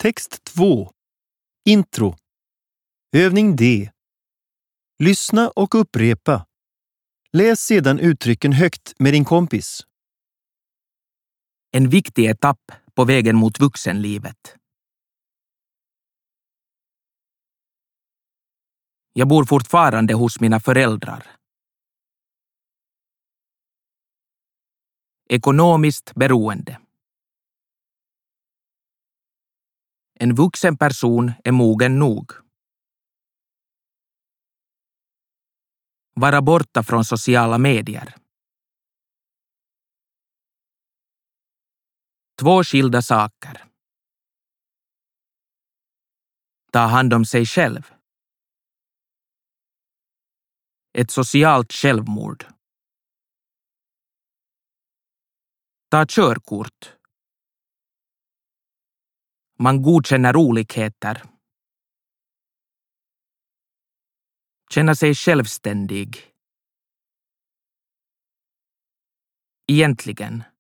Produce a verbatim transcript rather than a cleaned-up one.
Text två. Intro. Övning D. Lyssna och upprepa. Läs sedan uttrycken högt med din kompis. En viktig etapp på vägen mot vuxenlivet. Jag bor fortfarande hos mina föräldrar. Ekonomiskt beroende. En vuxen person är mogen nog. Vara borta från sociala medier. Två skilda saker. Ta hand om sig själv. Ett socialt självmord. Ta körkort. Man godkänner olikheter. Känna sig självständig. Egentligen.